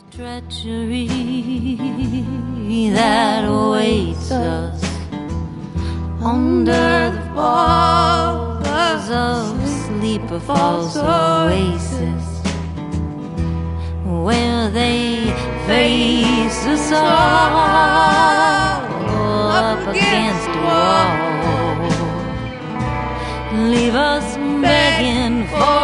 treachery that awaits us under the bars of Sleeper Falls Oasis, where they face us all up against a wall, leave us begging for